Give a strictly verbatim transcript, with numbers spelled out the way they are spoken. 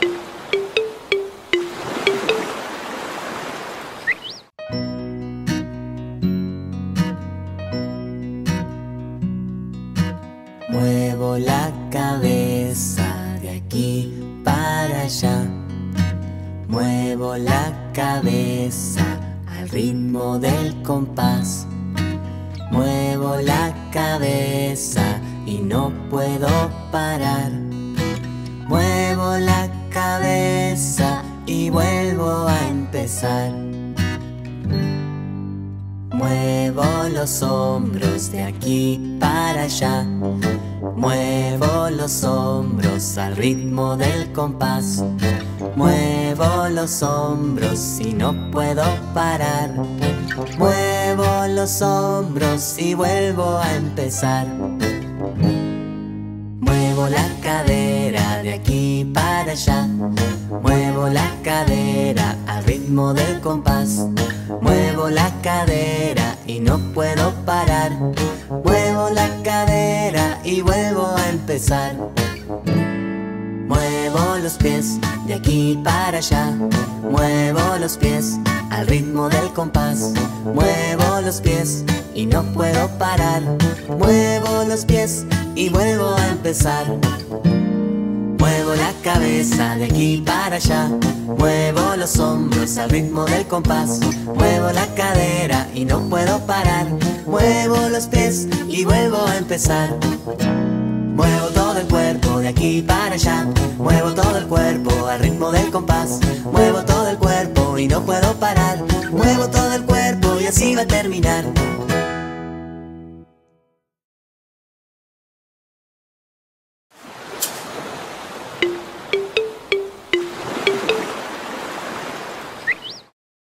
Muevo la cabeza de aquí para allá. Muevo la cabeza al ritmo del compás. Muevo la cabeza y no puedo parar. Muevo la cabeza y vuelvo a empezar. Muevo los hombros de aquí para allá. Muevo los hombros al ritmo del compás. Muevo los hombros y no puedo parar. Muevo los hombros y vuelvo a empezar. Muevo la cadera de aquí para allá. Muevo la cadera al ritmo del compás. Muevo la cadera y no puedo parar. Muevo la cadera y vuelvo a empezar. Muevo los pies de aquí para allá. Muevo los pies al ritmo del compás. Muevo los pies y no puedo parar. Muevo los pies y vuelvo a empezar. Muevo la cabeza de aquí para allá. Muevo los hombros al ritmo del compás. Muevo la cadera y no puedo parar. Muevo los pies y vuelvo a empezar. Muevo todo el cuerpo de aquí para allá. Muevo todo el cuerpo al ritmo del compás. Muevo todo el cuerpo y no puedo parar. Muevo todo el cuerpo y así va a terminar.